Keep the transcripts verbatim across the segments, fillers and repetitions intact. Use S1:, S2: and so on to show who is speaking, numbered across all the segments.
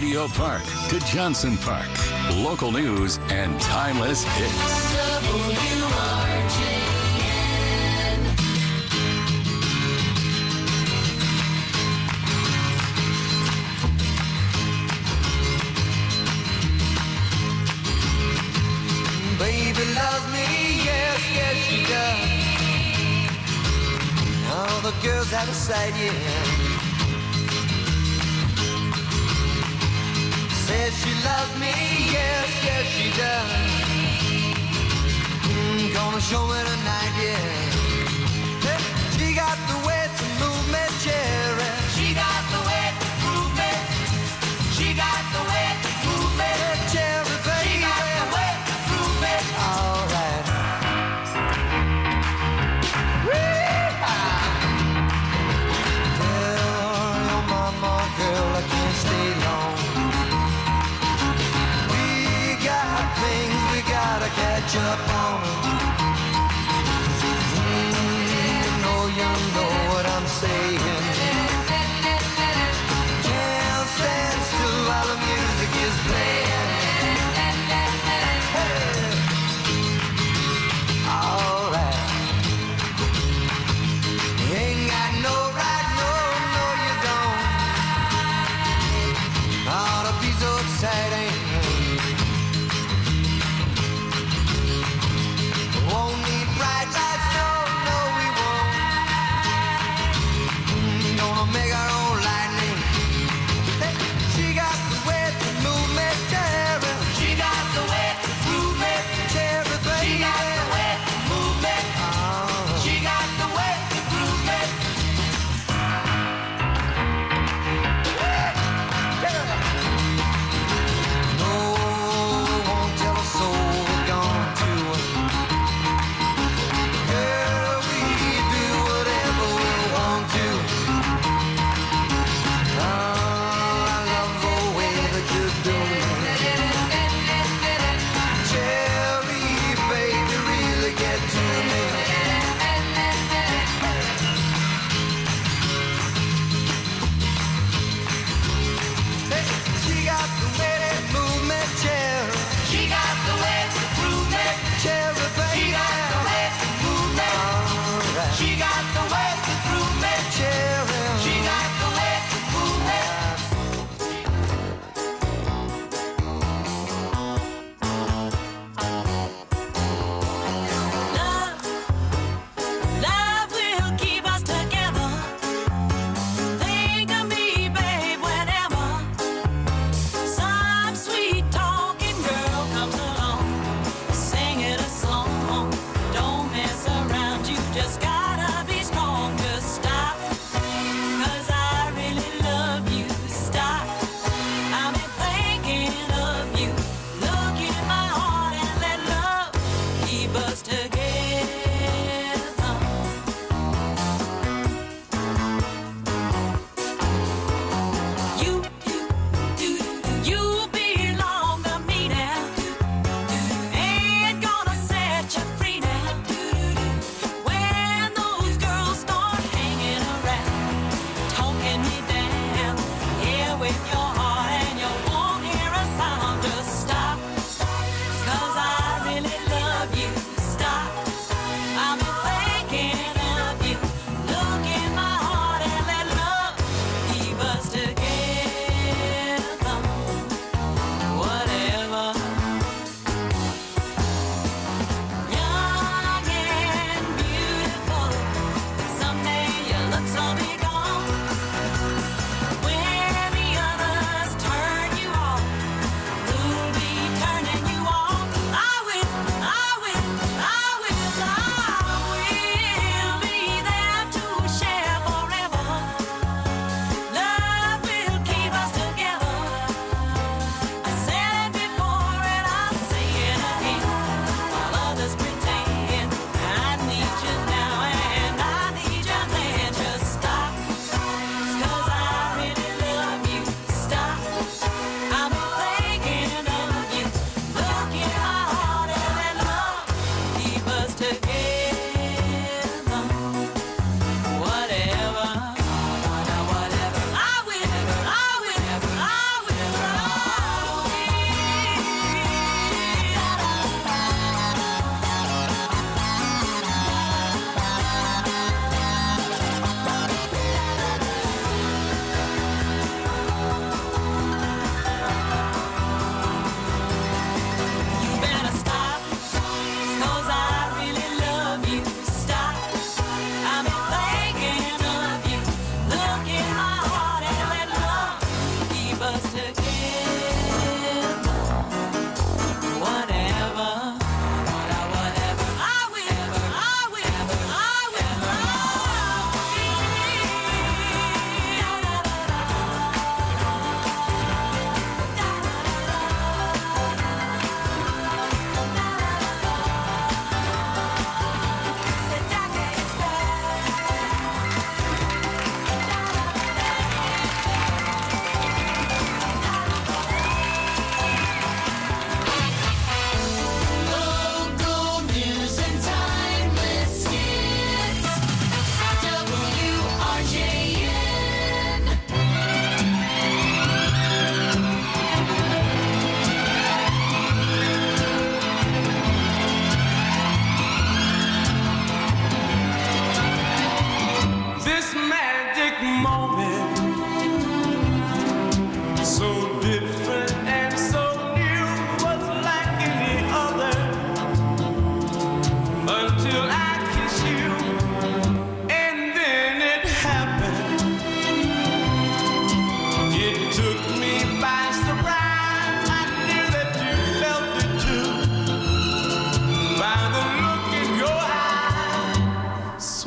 S1: Radio Park to Johnson Park. Local news and timeless hits. W R J N.
S2: Baby loves me, yes, yes she does. All the girls out of sight, yeah. Says she loves me, yes, yes she does. Mm, gonna show me tonight, yeah. Hey, she got the way to move me, cherry. She got the way to move me. She got the way to move me, cherry, baby. She got the way to move me. All right. Tell your mama, girl, I can't stay long. Things we gotta catch up on. Mm, you know, you know what I'm saying. Can't stand still while the music is playing. Hey. All right. You ain't got no right, no, no, you don't. Ought to be so exciting. Won't need bright lights, no, no we won't. Mm, gonna make our own lightning. Hey, she got the way to move me, cherry. She got the way to move me, cherry, baby. She got the way to move me. Oh. She got the way to move me. No, won't tell a soul we're gone to. I'm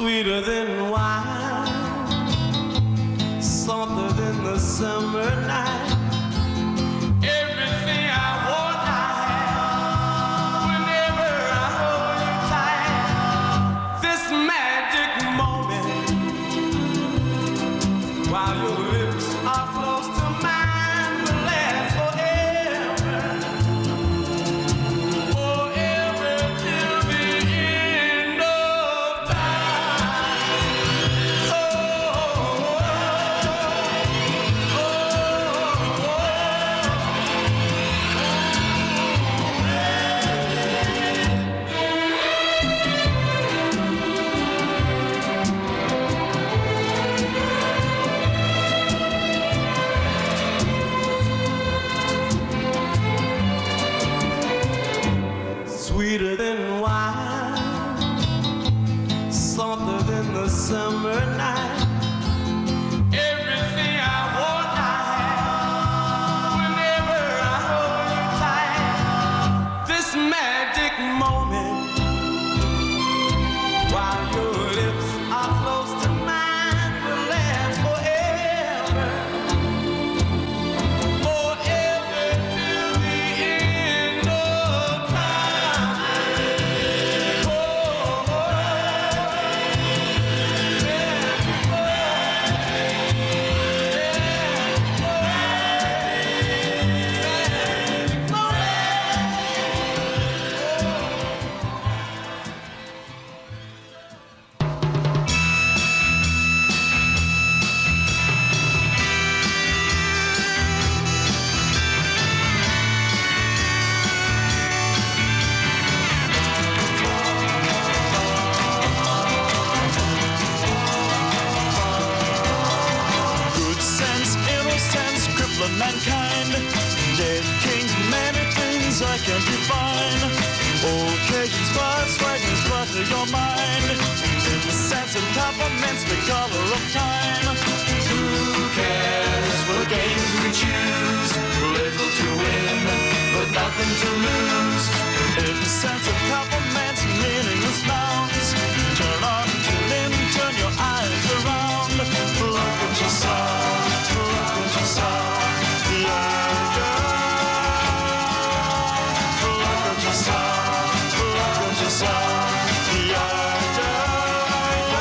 S3: sweeter than wine, softer than the summer night. Everything I want, I have. Whenever I hold you tight, this magic moment, while your lips are close to mine, will last forever, forever till the end of time. Oh, oh, oh, oh. Sweeter than wine, softer than the summer night. Everything I want, I have. Whenever I hold you tight, this magic moment, while your lips are close to mine, will last forever, forever till the end of time. Oh, oh,
S4: Good sense, innocence, crippling mankind. Dead kings, many things I can define. Occasions, spots, fragments, clutter your mind. In the sense of compliments, the color of time.
S2: Who cares what games we choose? Little to win, but nothing to lose.
S4: In the sense of compliments, meaningless nouns. Turn on, tune in, turn your eyes around. Look what you saw, look what you saw. Yeah, yeah. Look what you saw, look what you saw. Yeah, yeah,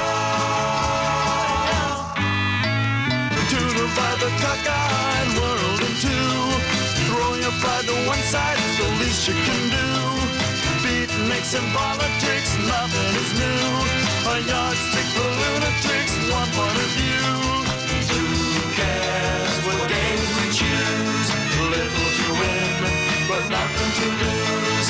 S4: yeah. To divide the cockeyed world in two. Throw your pride to one side, it's the least you can do. Beatniks and politics, nothing is new. A yardstick for lunatics, one point of view.
S2: Who cares what games we choose? Little to win, but nothing to lose.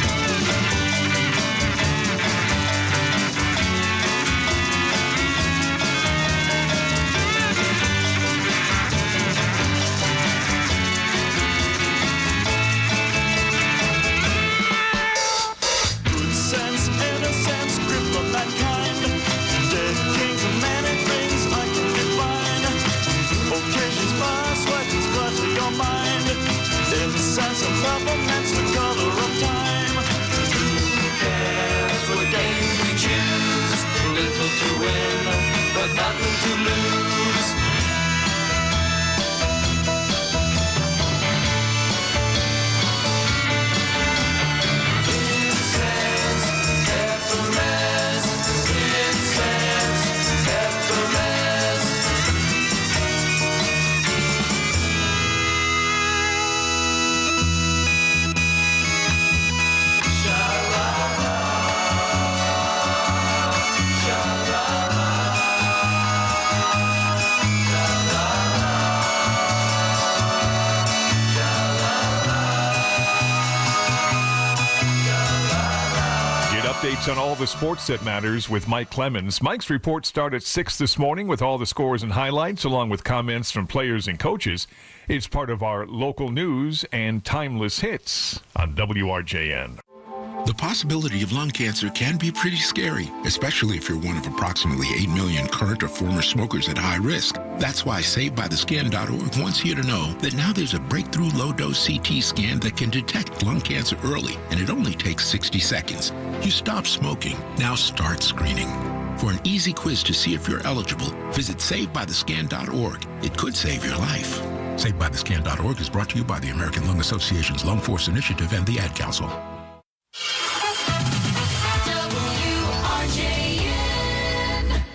S4: Good sense, innocence, crippling mankind. Dead kings and many things I can define. Occasions pass, sweatings clutter your mind. In the sense of compliments, the color of time.
S2: Who cares what games we choose? Little to win, but nothing to lose. Incense, peppermints, incense, peppermints.
S5: Get updates on all the sports that matters with Mike Clemens. Mike's report starts at six this morning with all the scores and highlights, along with comments from players and coaches. It's part of our local news and timeless hits on W R J N.
S6: The possibility of lung cancer can be pretty scary, especially if you're one of approximately eight million current or former smokers at high risk. That's why Saved By The Skin dot org wants you to know that now there's a breakthrough low-dose C T scan that can detect lung cancer early, and it only takes sixty seconds. You stop smoking. Now start screening. For an easy quiz to see if you're eligible, visit save by the scan dot org. It could save your life. save by the scan dot org is brought to you by the American Lung Association's Lung Force Initiative and the Ad Council.
S1: W R J N.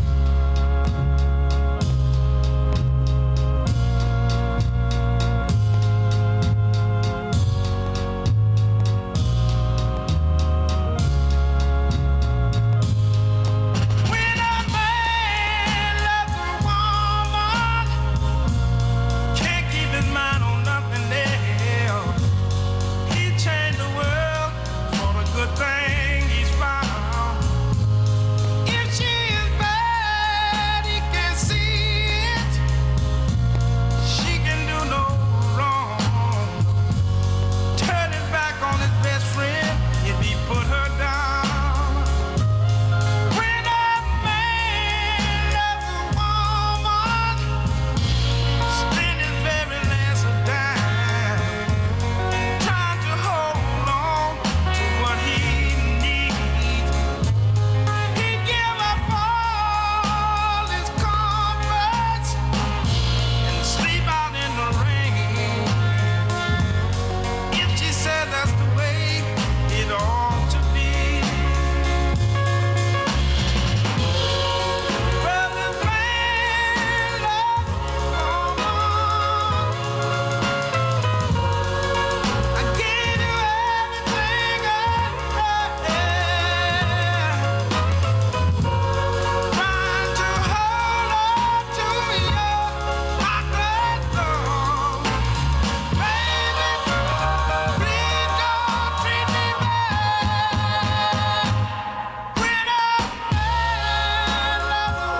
S3: When a man loves a woman, can't keep his mind on nothing else. He changed the world for the good thing he's found. If she is bad, he can see it. She can do no wrong. Turn his back on his best friend if he put her down. When a man loves a woman, spend his very last dime, trying to hold on to what he needs. He give up all his comforts and sleep out in the rain. If she said that's the way it ought to be. Well, this man loves a woman. I gave you everything I had. Trying to hold on to your chocolate love. Baby, please don't treat me bad. When a man loves a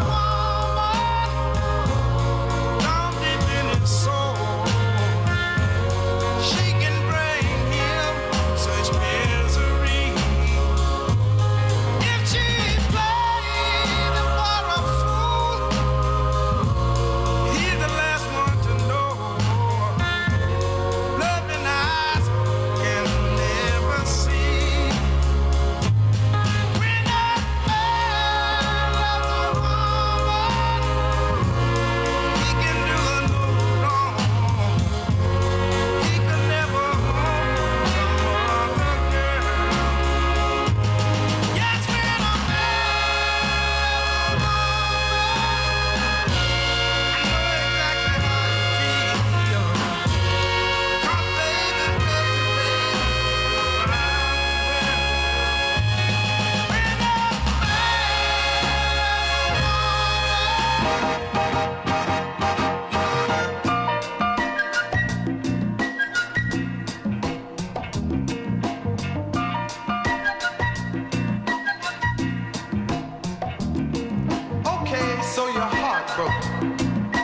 S3: woman, down deep in his soul, she can bring him such misery. If she played for a fool, he's the last one to know. Loving eyes can never see. When a man loves a woman, he can do her no wrong. He could never harm another girl. Yes, when a man loves a woman, I know exactly how you feel. Come, baby, baby, but I will. When a Okay, so you're heartbroken.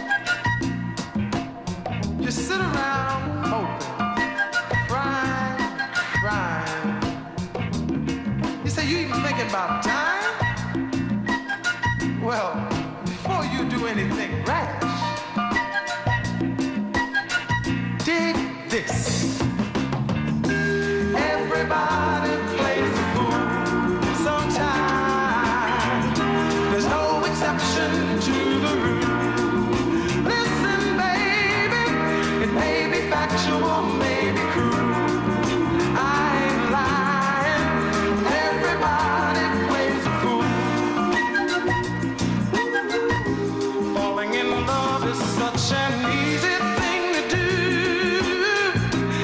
S3: Just sit around hoping, crying, crying. You say you even thinking about time? Well, before you do anything rash, dig this. Everybody plays the fool sometimes. There's no exception to the rule. Listen, baby, it may be factual, may be cruel. I ain't lying. Everybody plays the fool. Falling in love is such an easy thing to do.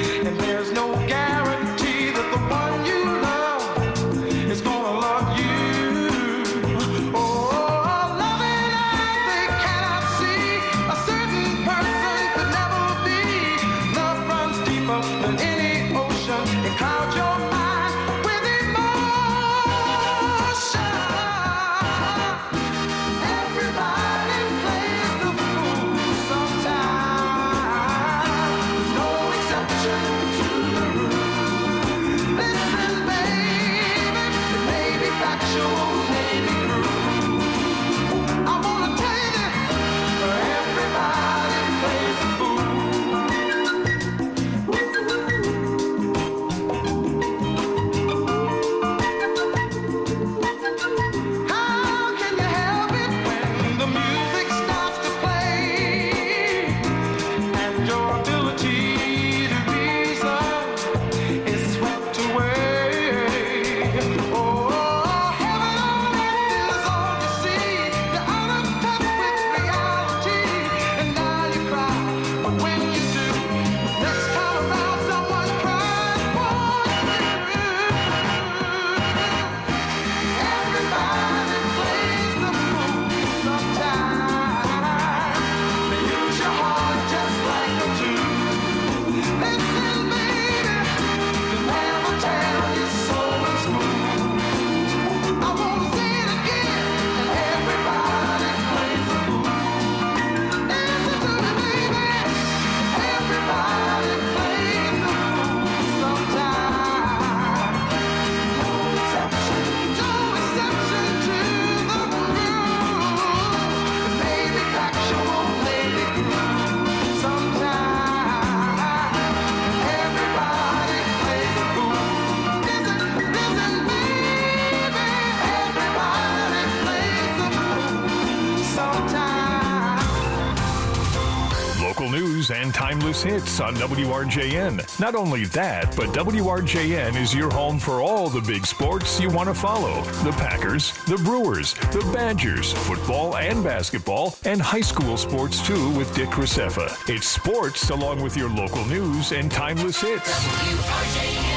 S5: News and timeless hits on W R J N. Not only that, but W R J N is your home for all the big sports you want to follow. The Packers, the Brewers, the Badgers, football and basketball, and high school sports too with Dick Graceffa. It's sports along with your local news and timeless hits.
S1: W R J N.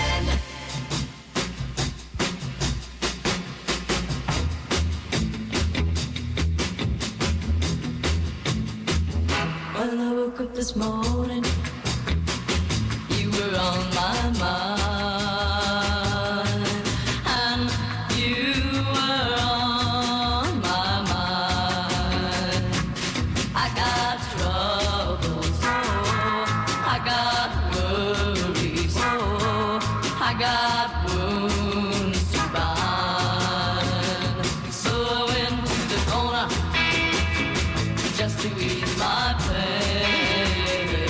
S7: When I woke up this morning, you were on my mind, and you were on my mind. I got troubles, oh, I got worries, oh, I got wounds to bind. So I went to the corner just to ease my pain.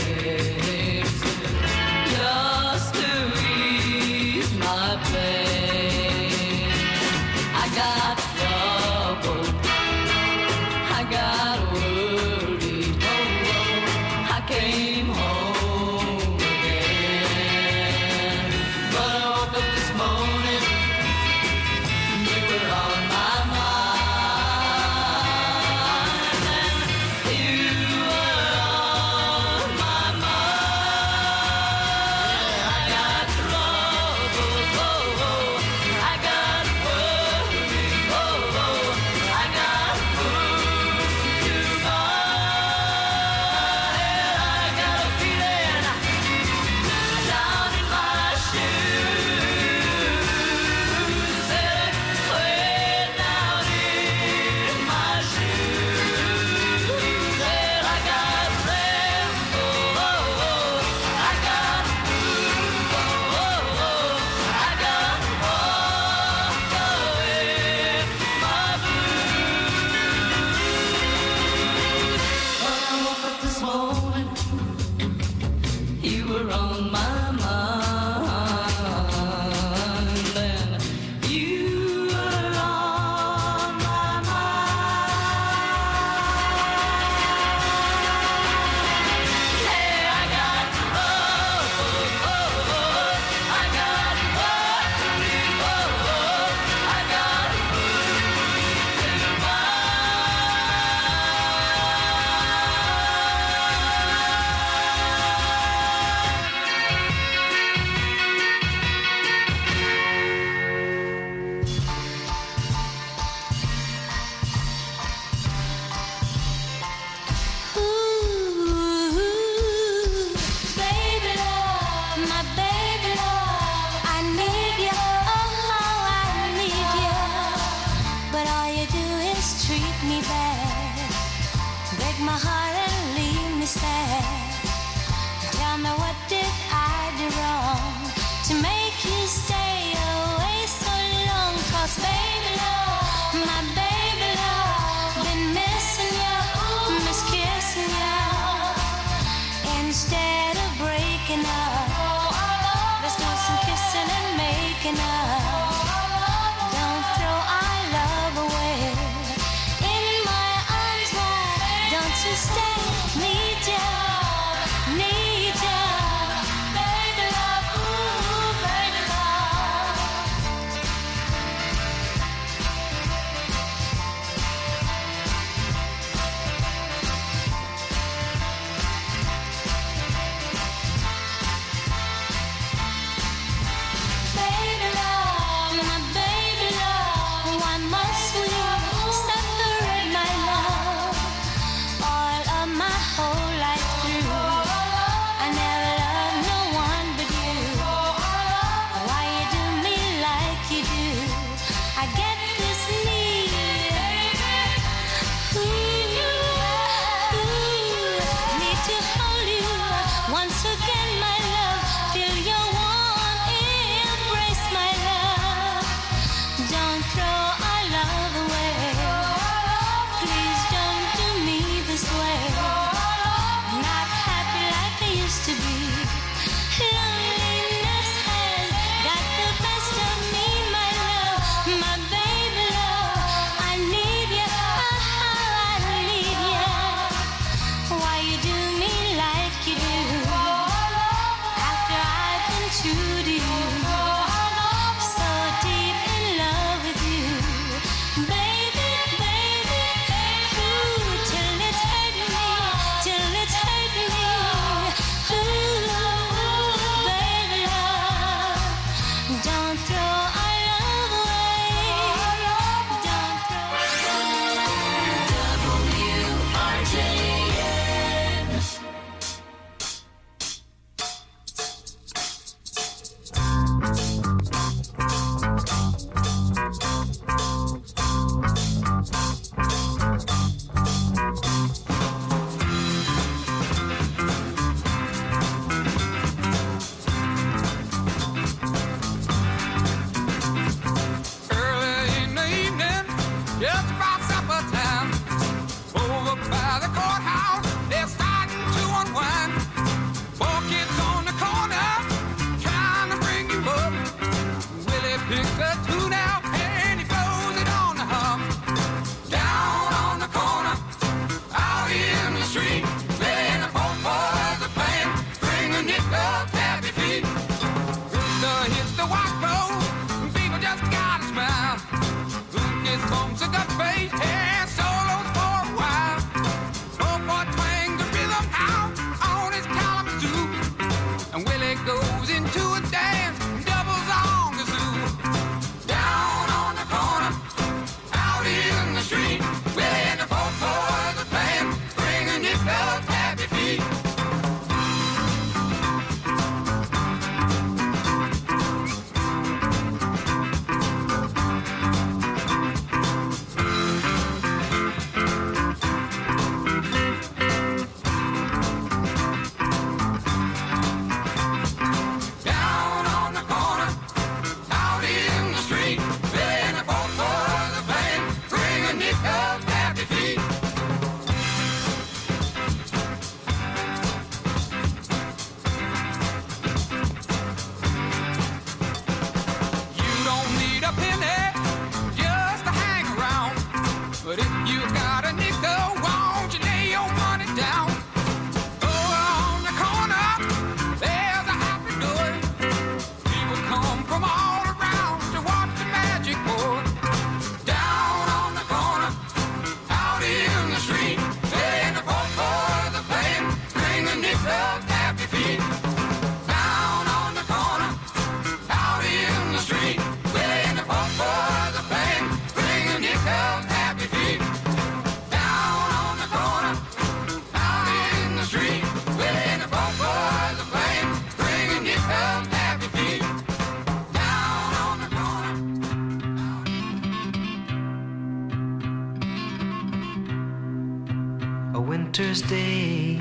S2: winter's day.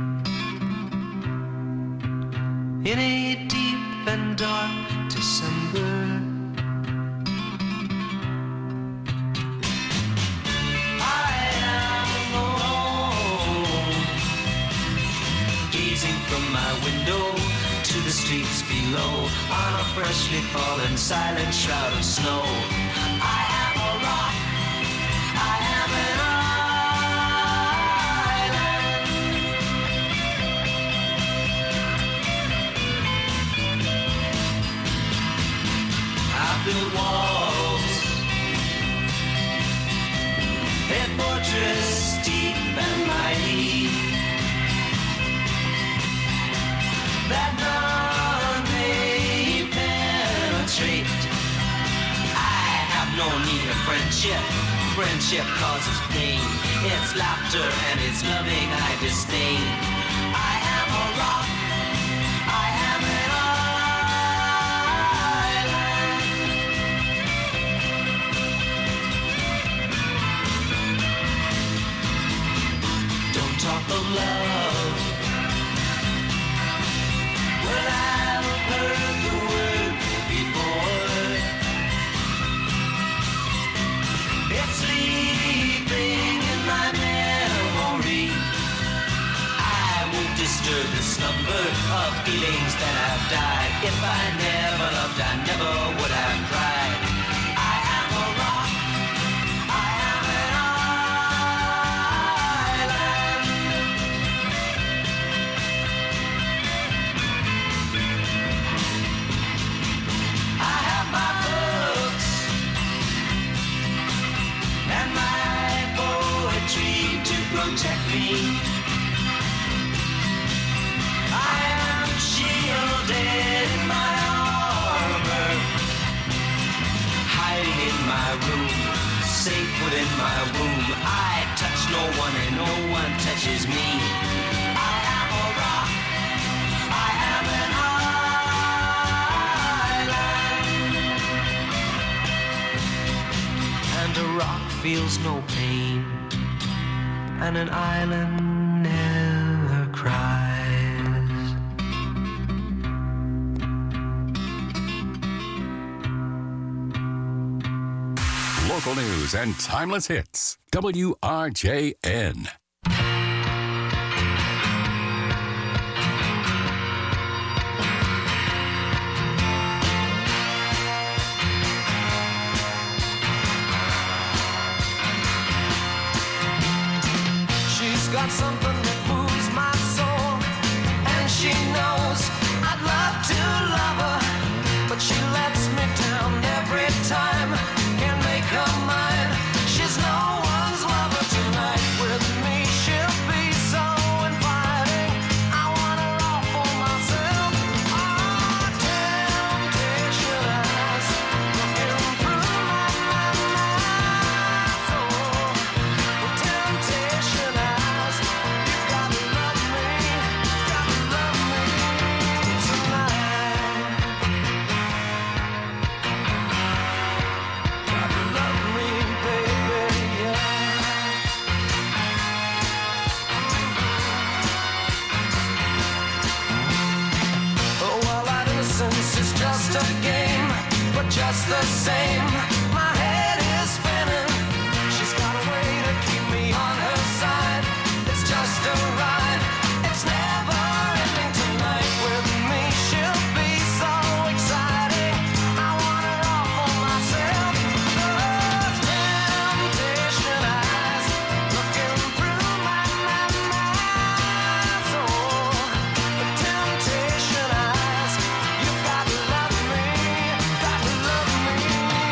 S2: In a deep and dark December, I am alone, gazing from my window to the streets below, on a freshly fallen silent shroud of snow. I am a rock, I am an build walls, a fortress deep and mighty, that none may penetrate. I have no need of friendship. Friendship causes pain. It's laughter and it's loving I disdain. I am a rock, I am an talk of love. Well, I've heard the word before. It's sleeping in my memory. I won't disturb the slumber of feelings that have died. If I never loved, I never would have cried. I am a rock, I am an protect me. I am shielded in my armor, hiding in my room, safe within my womb. I touch no one and no one touches me. I am a rock, I am an island, and a rock feels no pain, and an island never cries.
S1: Local news and timeless hits. W R J N.
S2: Got something that moves my soul, and she knows I'd love to love her, but she lets me down every time. Can't make her mine. She's no one's lover tonight. With me she'll be so inviting. I want her all for myself. Oh, temptation eyes looking through my mind. Oh, temptation eyes. Just a game, but just the same, my head is spinning. She's got a way to keep me on her side. It's just a ride, it's never ending tonight. With me she'll be so exciting. I want her all for myself. Those temptation eyes looking through my, my, my soul. The temptation eyes. You've got to love me, got to love me.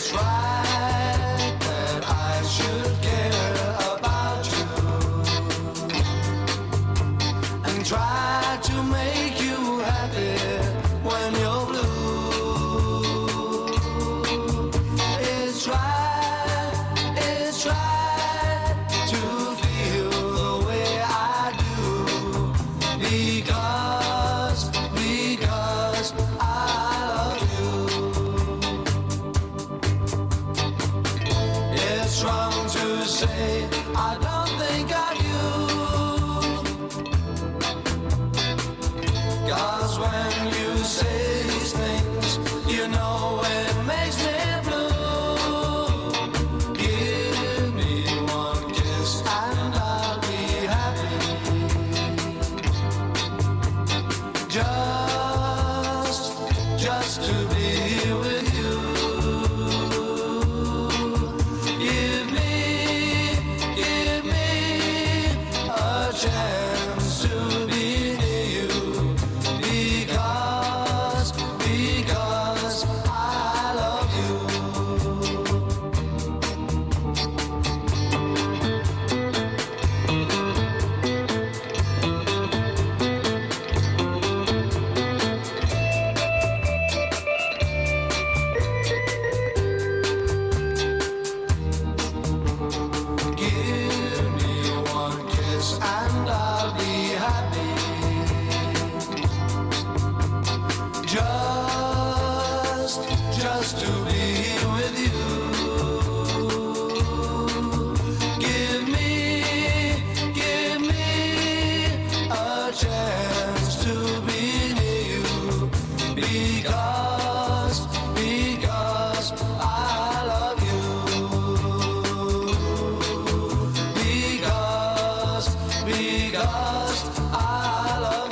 S2: It's right that I should care about you and try to make you happy when you're blue. It's right, it's right to feel the way I do because, because I love you. It's wrong to say I don't think of you, 'cause when you say these things, you know it makes me blue. Give me one kiss and I'll be happy. Just, just to be with you. Give me, give me a chance to be near you because, because I love you. Give me one kiss and I'll be happy. Just, just to be with you. Give me, give me a chance to be near you because, because I love you. Because, because I love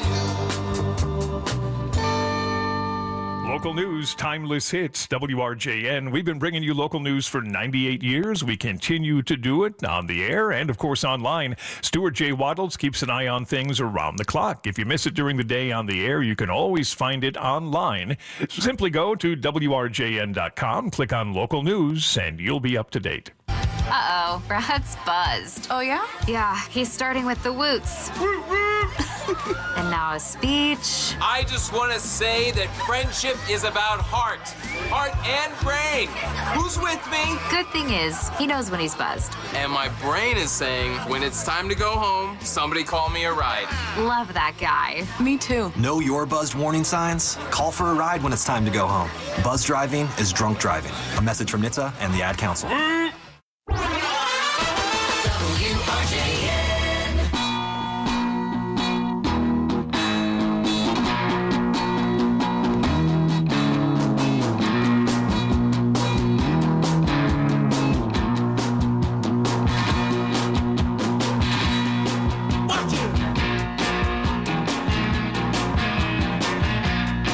S2: you.
S5: Local news, timeless hits, W R J N. We've been bringing you local news for ninety-eight years. We continue to do it on the air and, of course, online. Stuart J. Waddles keeps an eye on things around the clock. If you miss it during the day on the air, you can always find it online. Simply go to W R J N dot com, click on local news, and you'll be up to date.
S8: Uh-oh, Brad's buzzed.
S9: Oh, yeah?
S8: Yeah, he's starting with the woots. And now a speech.
S10: I just want to say that friendship is about heart. Heart and brain. Who's with me?
S8: Good thing is, he knows when he's buzzed.
S10: And my brain is saying, when it's time to go home, somebody call me a ride.
S8: Love that guy.
S9: Me too.
S11: Know your buzzed warning signs? Call for a ride when it's time to go home. Buzz driving is drunk driving. A message from N H T S A and the Ad Council.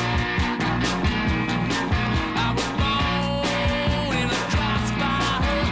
S3: I was born in a crossfire.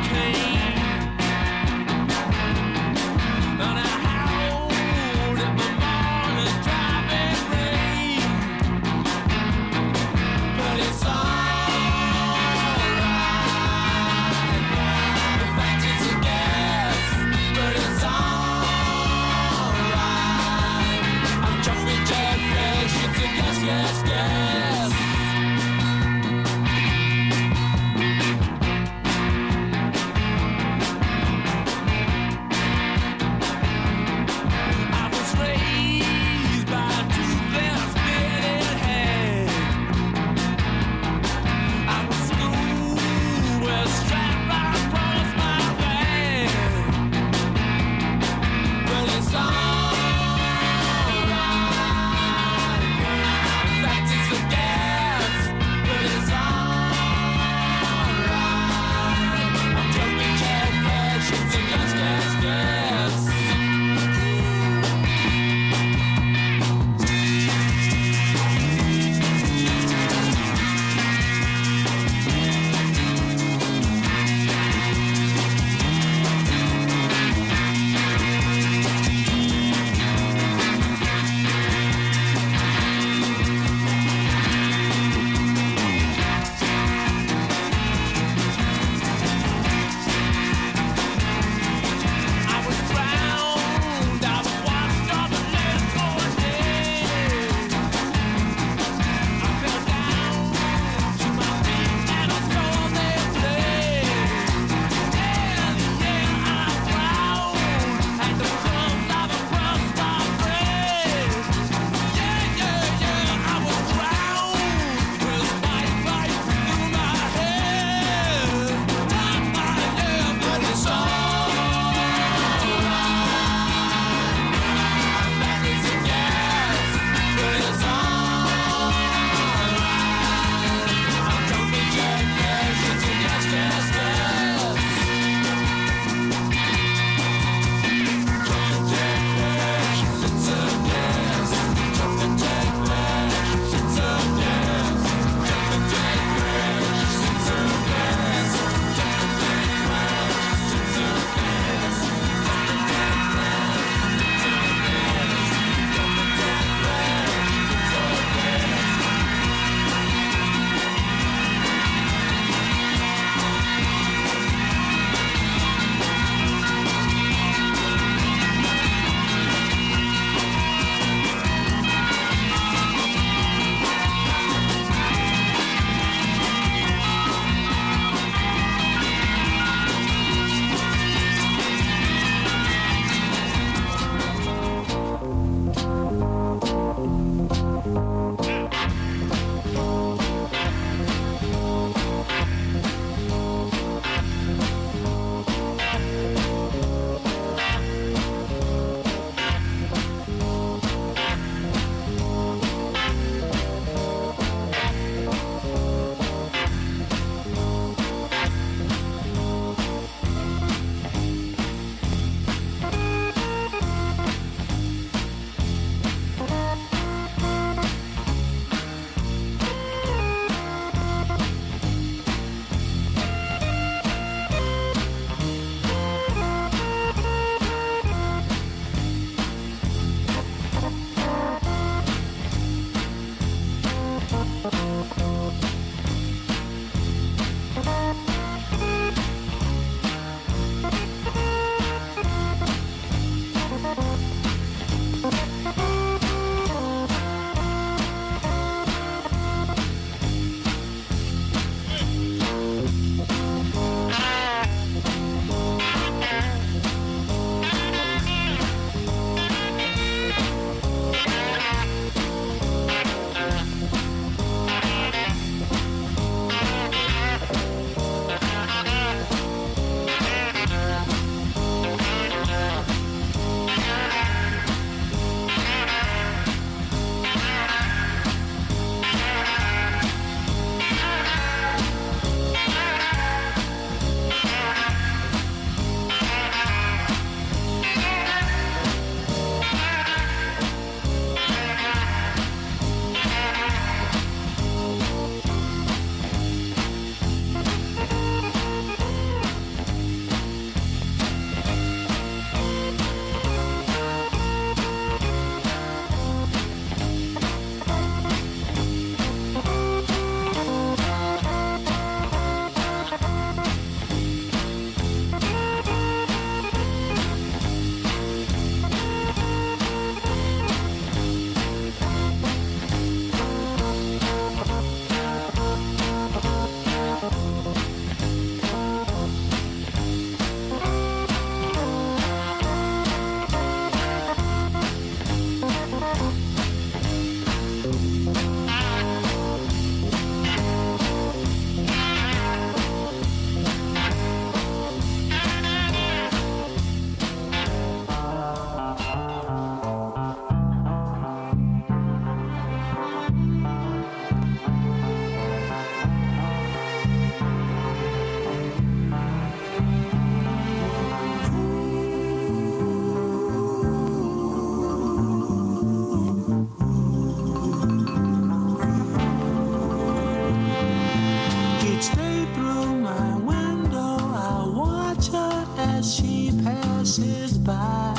S2: by.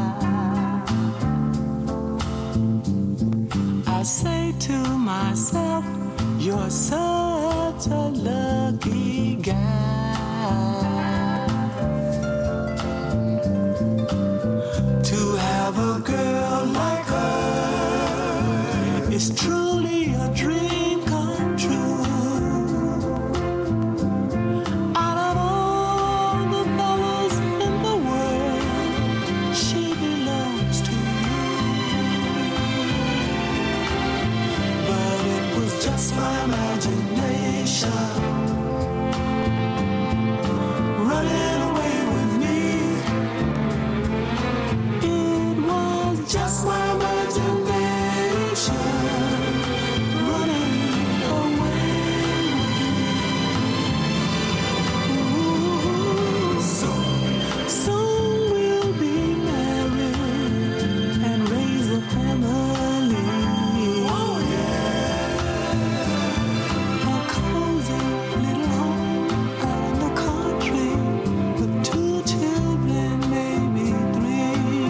S2: I say to myself, you're such a lucky guy to have a girl like her. It's truly a dream come true. Out of all the fellas in the world, she belongs to you. But it was just my imagination running away with me. It was just my imagination running away with me. Ooh, soon, soon we'll be married and raise a family. Oh yeah, a cozy little home out in the country with two children, maybe three.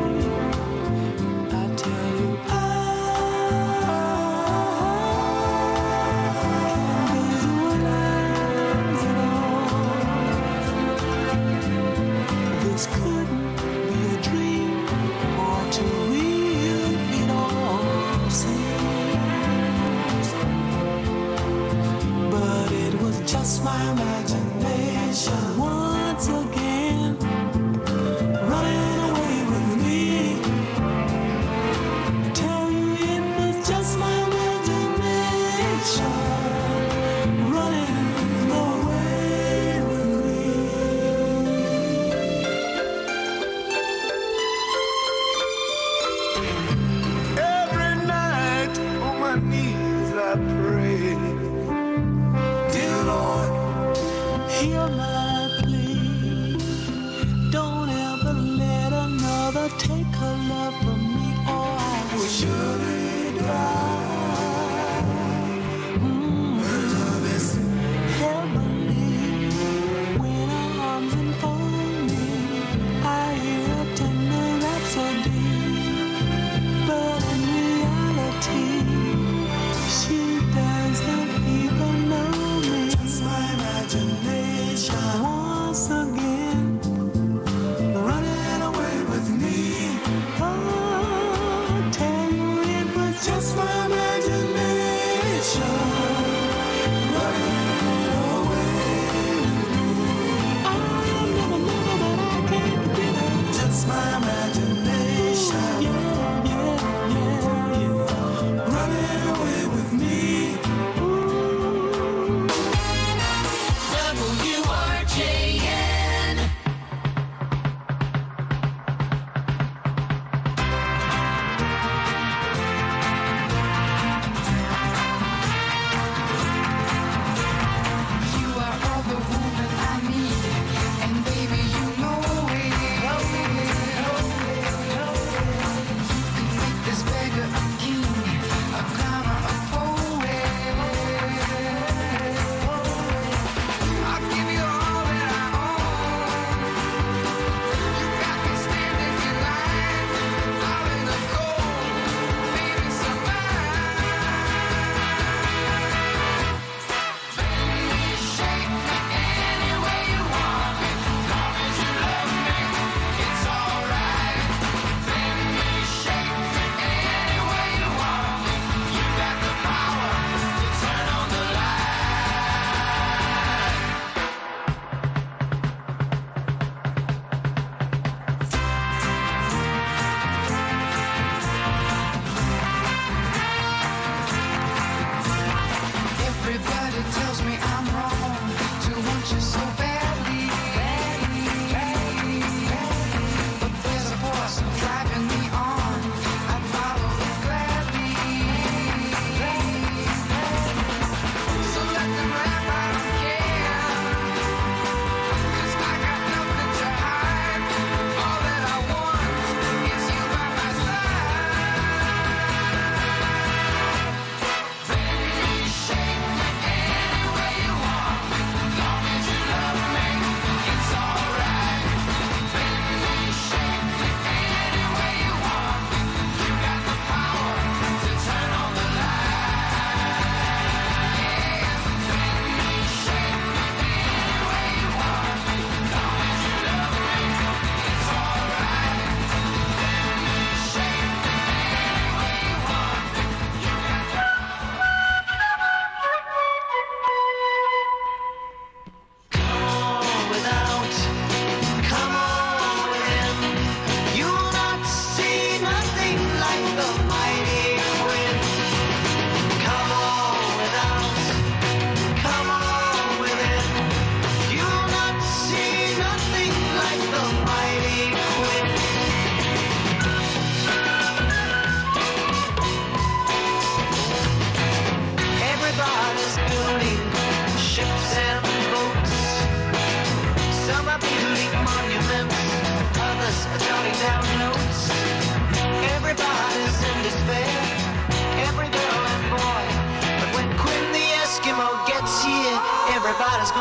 S2: I tell you, I can't visualize it all. This couldn't be a dream or too real, it all seems. But it was just my imagination once again running away with me. I tell you, it was just my imagination running away with me. Every night on my knees I pray, dear Lord, hear my plea. Don't ever let another take her love from me, or I will surely die. Mm. Her love is heavenly. When her arms enfold me, I hear a tender rhapsody. But in reality, she does not even know me. Just my imagination once again running away with me. Oh, tell you it was just my imagination running away with me. I never knew, but I can't forget it. Just my imagination. Yeah, yeah, yeah, yeah. Running away with me. Ooh.
S7: W R J N.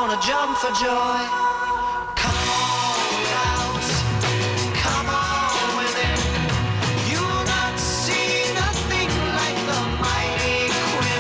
S2: wanna jump for joy. Come on without, come on within. You'll not see nothing like the mighty Quinn.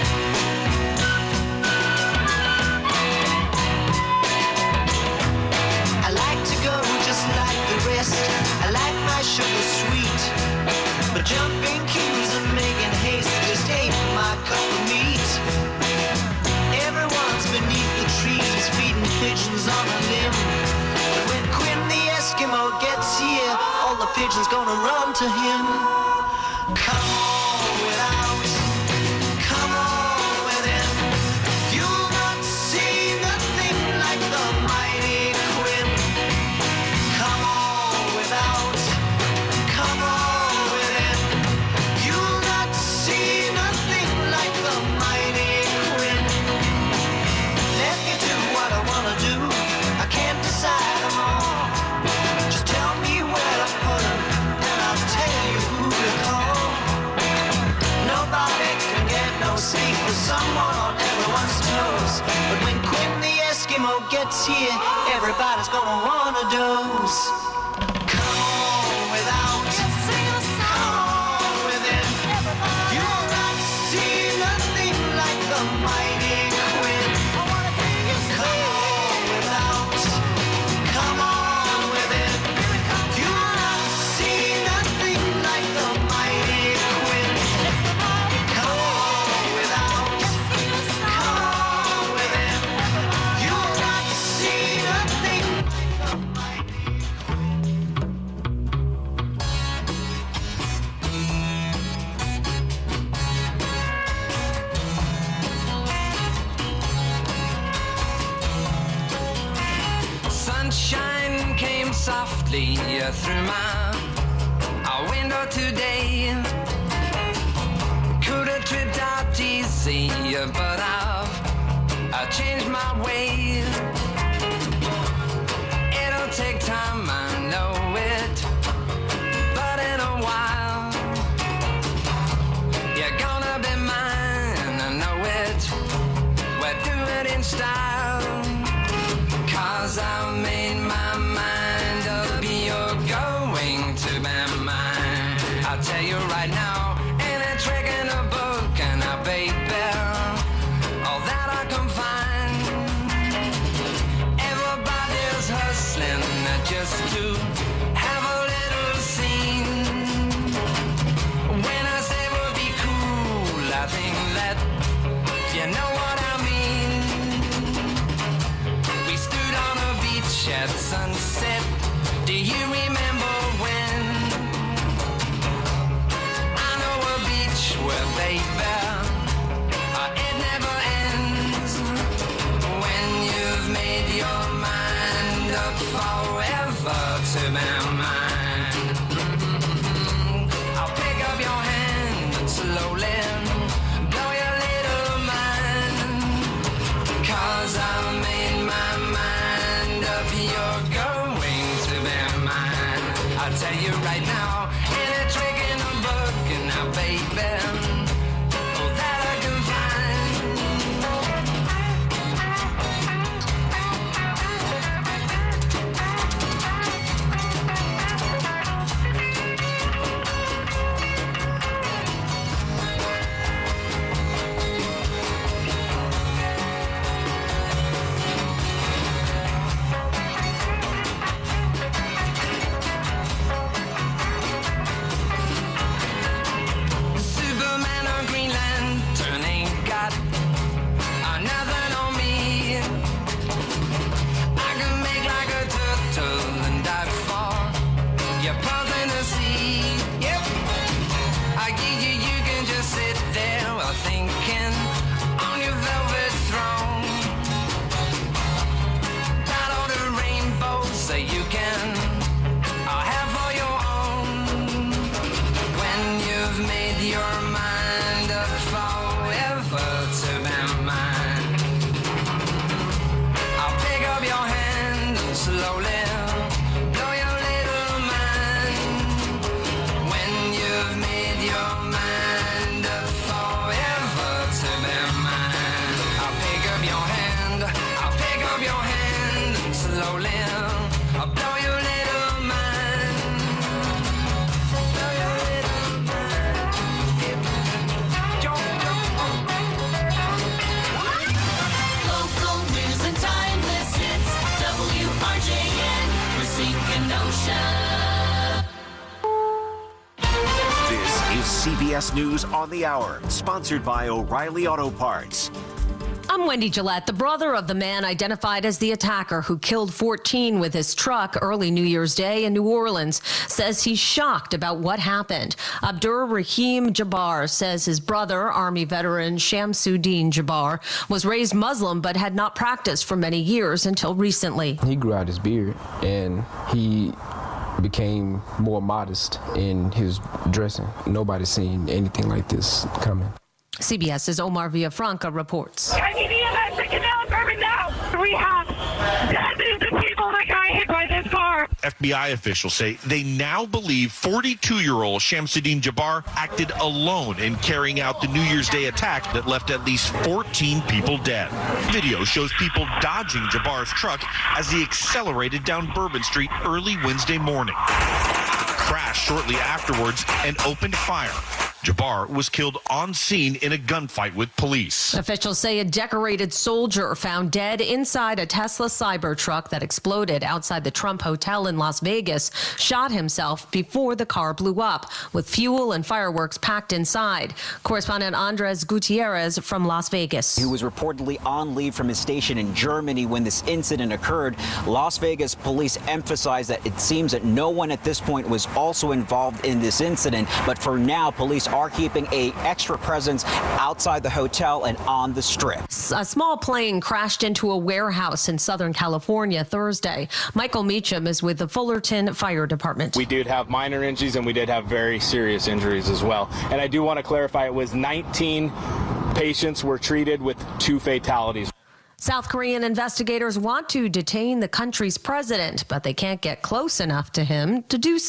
S2: I like to go just like the rest. I like my sugar sweet, but jumping cues and making haste just ain't my cup of meat. Everyone's beneath the trees feeding pigeons on a limb, but when Quinn the Eskimo gets here, all the pigeons gonna run to him. Come on without, come on within. You'll not see nothing like the mighty Quinn. Come on without, come on within. You'll not see nothing like the mighty Quinn. Let me do what I wanna do. I can't decide them all. Just tell me where to put them, and I'll tell you who to call. Nobody can get no sleep with someone on everyone's toes. But when Quinn the Eskimo gets here, everybody's gonna wanna doze. Come on without, come on within. You'll not see nothing like the mighty Quinn. Come on without, come on within. You'll not see nothing like the mighty Quinn. Come on without, come on within. You'll not see nothing like the mighty
S9: Sunshine came softly through my our window today. Could have tripped out easy, but I've I changed my way. It'll take time, I know it, but in a while you're gonna be mine. I know it. We'll do it in style. Cause I made my mind up, you're going to be mine. I'll tell you right now, ain't a trick in a book, and I baby, all that I can find. Everybody's hustling just to have a little scene. When I say we'll be cool, I think that you know what I mean. We stood on a beach at sunset. Do you remember when? I know a beach where, baby, uh, it never ends. When you've made your mind up forever to be mine. I'll pick up your hand and slowly blow your little mind. Cause I've made my mind up, you're going to be mine.
S12: B S News on the Hour, sponsored by O'Reilly Auto Parts.
S13: I'm Wendy Gillette. The brother of the man identified as the attacker who killed fourteen with his truck early New Year's Day in New Orleans says he's shocked about what happened. Abdur Rahim Jabbar says his brother, Army veteran Shamsuddin Jabbar, was raised Muslim but had not practiced for many years until recently.
S14: He grew out his beard and he became more modest in his dressing. Nobody's seen anything like this coming.
S13: CBS's Omar Villafranca reports.
S15: I need E M S to Canal Bourbon now. We have dozens of people that got hit by this car.
S16: F B I officials say they now believe forty-two-year-old Shamsuddin Jabbar acted alone in carrying out the New Year's Day attack that left at least fourteen people dead. Video shows people dodging Jabbar's truck as he accelerated down Bourbon Street early Wednesday morning. Crashed shortly afterwards and opened fire. Jabbar was killed on scene in a gunfight with police.
S13: Officials say a decorated soldier found dead inside a Tesla Cybertruck that exploded outside the Trump Hotel in Las Vegas shot himself before the car blew up, with fuel and fireworks packed inside. Correspondent Andres Gutierrez from Las Vegas.
S17: He was reportedly on leave from his station in Germany when this incident occurred. Las Vegas police emphasized that it seems that no one at this point was also involved in this incident, but for now, police are keeping a extra presence outside the hotel and on the strip.
S13: A small plane crashed into a warehouse in Southern California Thursday. Michael Meacham is with the Fullerton Fire Department.
S18: We did have minor injuries and we did have very serious injuries as well. And I do want to clarify, it was nineteen patients were treated with two fatalities.
S13: South Korean investigators want to detain the country's president, but they can't get close enough to him to do so.